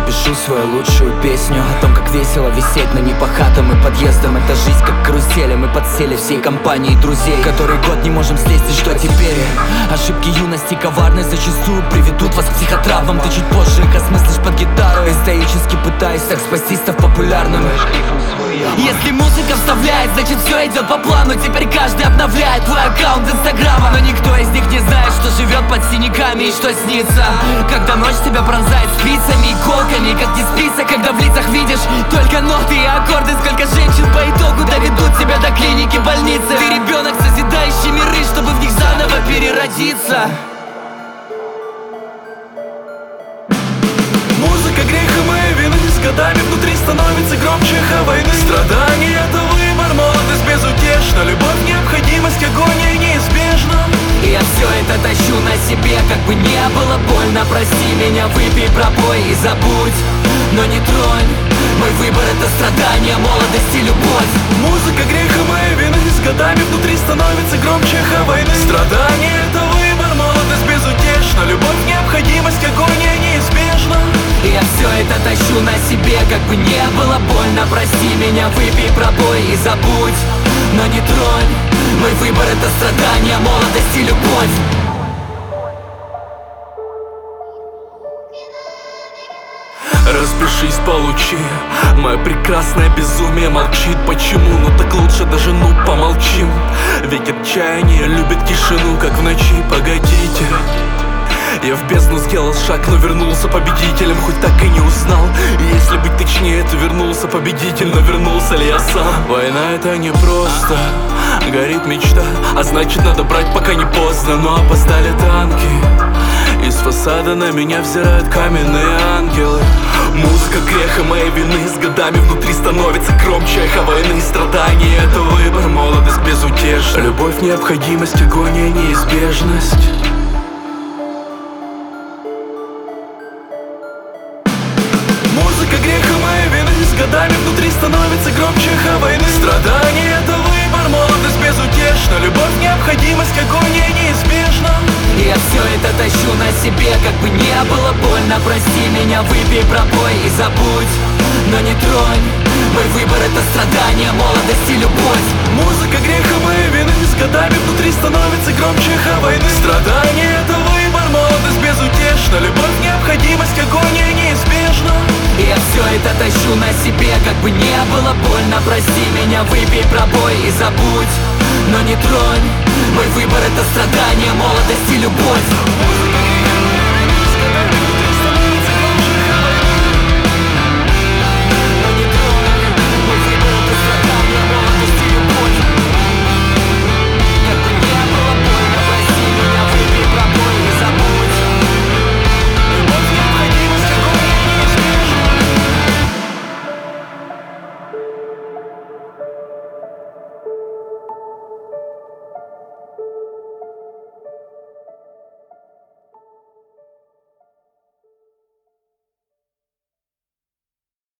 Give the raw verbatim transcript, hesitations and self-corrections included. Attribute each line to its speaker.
Speaker 1: напишу свою лучшую песню о том, как весело висеть на непахатом и подъездом. Это жизнь как карусели, мы подсели всей компанией друзей. Который год не можем слезть, и что теперь? Ошибки юности коварной зачастую приведут вас к психотравмам. Ты чуть позже их осмыслишь под гитару, стоически пытаясь так спасти, став популярным. Если музыка вставляет, значит все идет по плану. Теперь каждый обновляет твой аккаунт инстаграма, но никто из них не знает, что живет под синяками и что снится, когда ночь тебя пронзает спицами и колками. Как не спится, когда в лицах видишь только ноты и аккорды. Сколько женщин по итогу доведут тебя до клиники, больницы. Ты ребенок, созидающий миры, чтобы в них заново переродиться.
Speaker 2: Музыка греха моей вины, с годами внутри становится громче эхо войны. Страдания — это выбор, молодость безутешна, любовь — необходимость, агония неизбежна.
Speaker 1: И я все это тащу на себе, как бы не было больно. Прости меня, выпей, пропой и забудь, но не тронь. Мой выбор — это страдания, молодость и любовь.
Speaker 2: Музыка греха моей вины, с годами внутри становится громче эхо войны. Страдания — это выбор, молодость безутешна, любовь — необходимость, агония неизбежна.
Speaker 1: И я все это тащу на себе, как бы не было больно. Прости меня, выпей, пробой и забудь, но не тронь. Мой выбор — это страдания, молодость и любовь.
Speaker 2: Распишись, получи. Мое прекрасное безумие молчит. Почему? Ну так лучше даже ну помолчим. Ведь отчаяние любит тишину, как в ночи. Погодите, я в бездну сделал шаг, но вернулся победителем, хоть так и не узнал. И если быть точнее, то вернулся победитель, но вернулся ли я сам? Война — это не просто, горит мечта, а значит надо брать, пока не поздно. Но опоздали танки, из фасада на меня взирают каменные ангелы. Музыка греха моей вины, с годами внутри становится громче эхо войны. Страдания — это выбор, молодость безутешна, любовь — необходимость, агония — неизбежность. Музыка греха моей вины, с годами внутри становится громче эхо войны. Страдания — это выбор, молодость безутешна, любовь — необходимость, агония неизбежна.
Speaker 1: И я все это тащу на себе, как бы не было больно. Прости меня, выпей, пробой и забудь, но не тронь. Мой выбор — это страдания, молодость и любовь.
Speaker 2: Музыка греха моей вины, с годами внутри становится громче эхо войны. Страдания — это выбор, молодость безутешна, любовь — необходимость, агония неизбежна.
Speaker 1: И я все это тащу на себе, как бы не было больно. Прости меня, выпей, пробой и забудь, но не тронь. Мой выбор — это страдания, молодость и любовь.